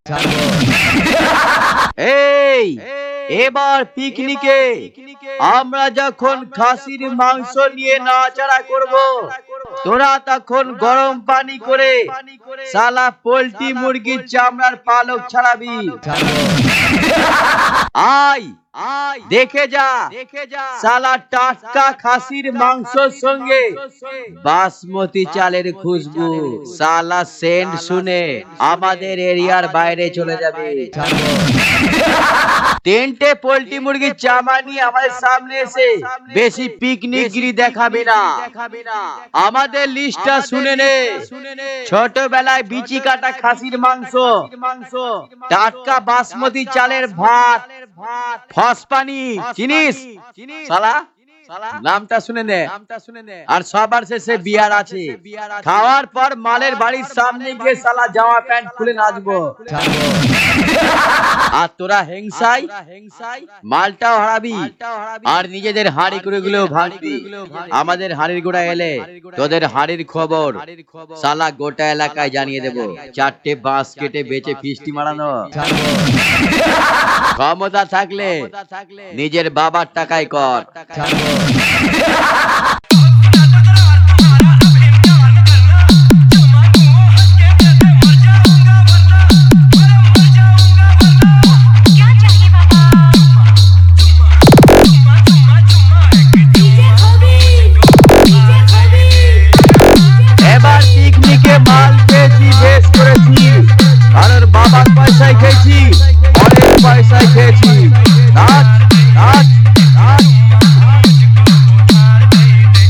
এই এবার পিকনিকে আমরা যখন খাসির মাংস নিয়ে নাড়াচাড়া করব, তোরা তখন গরম পানি করে শালা পোল্ট্রি মুরগির চামড়ার পালক ছাড়াবি। আয় দেখে যা শালা টাটকা খাসির মাংসের সঙ্গে বাসমতি চালের খুশবু, শালা সেন্ট শুনে আমাদের এরিয়ার বাইরে চলে যাবে। তিনটে পোল্ট্রি মুরগির চামড়া নিয়ে আমাদের সামনে এসে বেশি পিকনিকগিরি দেখাবি না। আমাদের লিস্টটা শুনে নে। ছোটবেলায় বিচি কাটা খাসির মাংস, টাটকা বাসমতি চালের ভাত, ফসপানি চিনিস শালা, নামটা শুনে নে। আর সবার শেষে বিয়ার আছে। খাওয়ার পর মালের বাড়ির সামনে গিয়ে শালা জামা প্যান্ট খুলে নাচবো। আর তোরা হেংসাই মালটাও হারাবি আর নিজেদের হাঁড়ি করে গুলো ভাঙবি। আমাদের হাঁড়ির গোড়া এলে তোদের হাঁড়ির খবর শালা গোটা এলাকায় জানিয়ে দেব। 4টে বাঁশ কেটে বেচে ফিস্টি মারানো। ক্ষমতা থাকলে নিজের বাবার টাকায় কর। এবার পিকনিকে মাল খেয়েছি, বেশ করেছি। কারণ বাবার পয়সায় খেয়েছি, অনেক পয়সায় খেয়েছি। নাচ নাচ নাচ।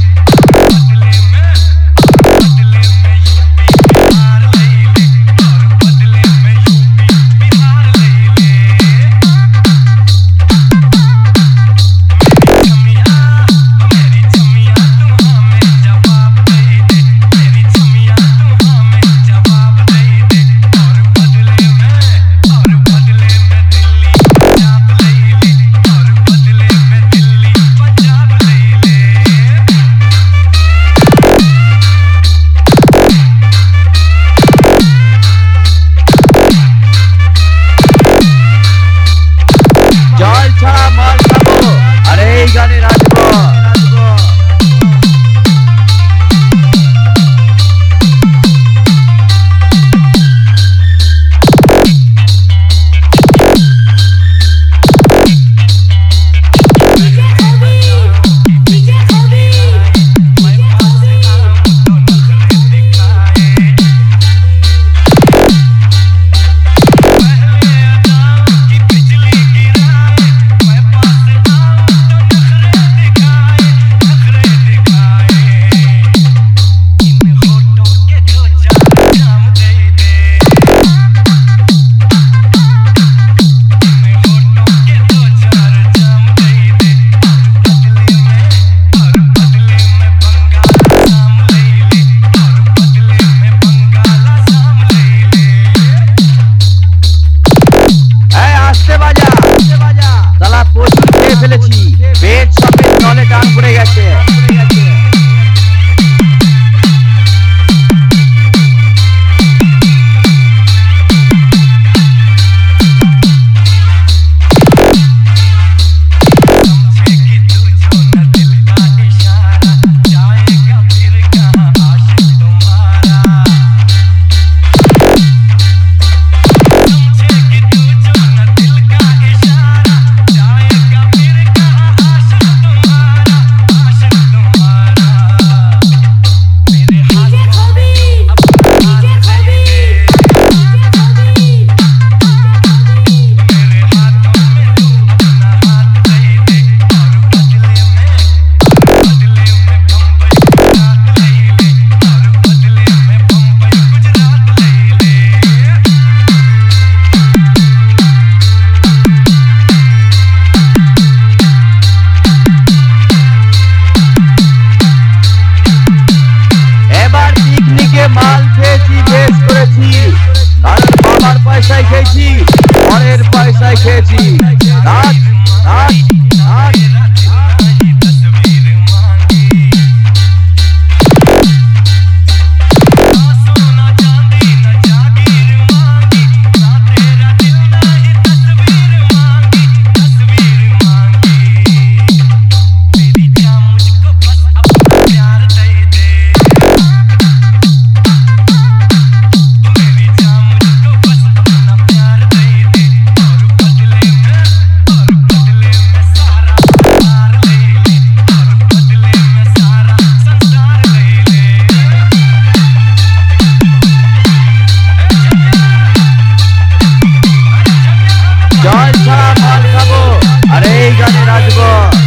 জানে রাখবো।